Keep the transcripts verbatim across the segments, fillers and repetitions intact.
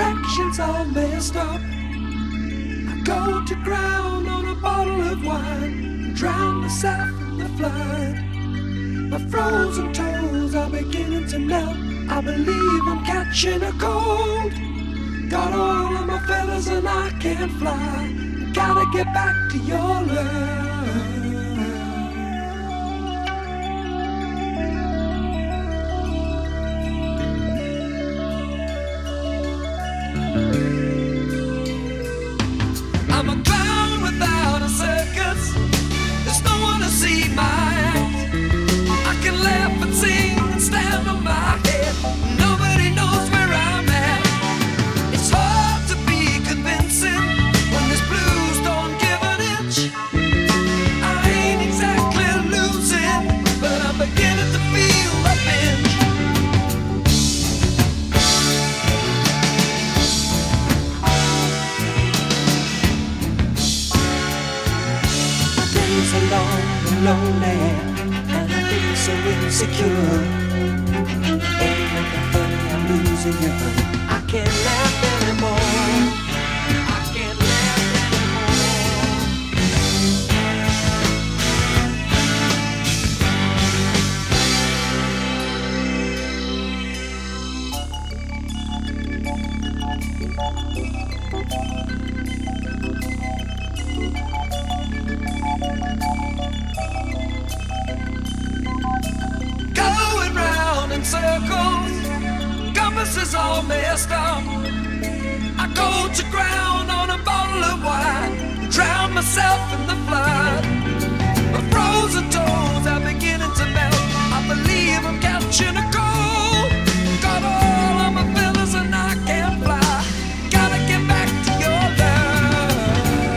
directions all messed up. I go to ground on a bottle of wine and drown myself in the flood. My frozen toes are beginning to melt. I believe I'm catching a cold. Got all of my feathers and I can't fly. Gotta get back to your love. I'm a clown without a circus. There's no one to see my act. I can laugh and sing and stand on my head. Nobody knows where I'm at. It's hard to be convincing when this blues don't give an inch. I ain't exactly losing, but I'm beginning to feel the pinch. My days are long and lonely, and I feel so insecure. Ain't nothing funny, I'm losing you. I can't laugh anymore. I can't laugh anymore. Going round in circles, compass is all messed up. I go to ground on a bottle of wine, drown myself in the flood. My frozen toes are beginning to melt. I believe I'm catching a cold. Got all of my feathers and I can't fly. Gotta get back to your love.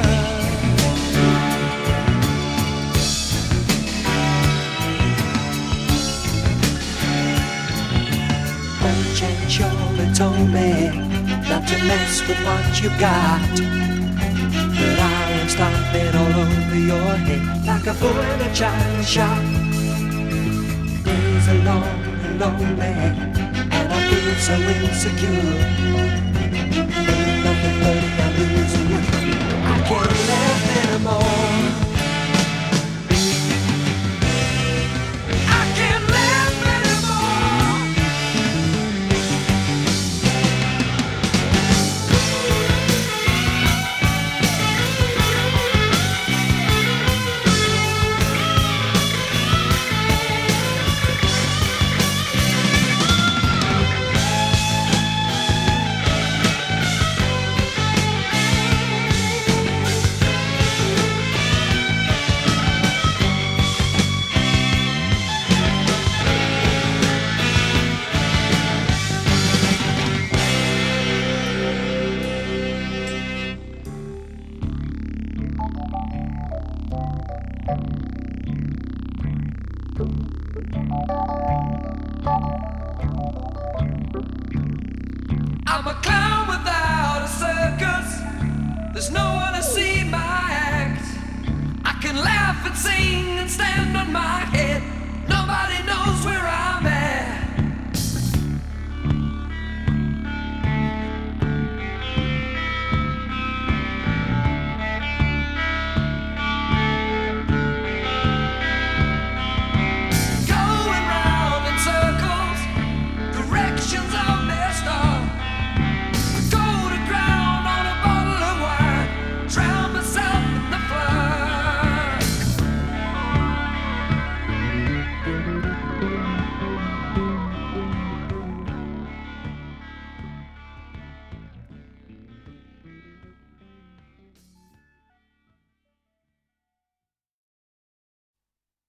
Old Jen surely told me not to mess with what you got, but I am stomping all over your head like a fool in a china shop. Days are long and lonely, and I feel so insecure. Ain't nothing funny, I'm losing you. I can't laugh anymore. I can't laugh anymore. I'm a clown without a circus. There's no one to see my act. I can laugh and sing and stand on my head.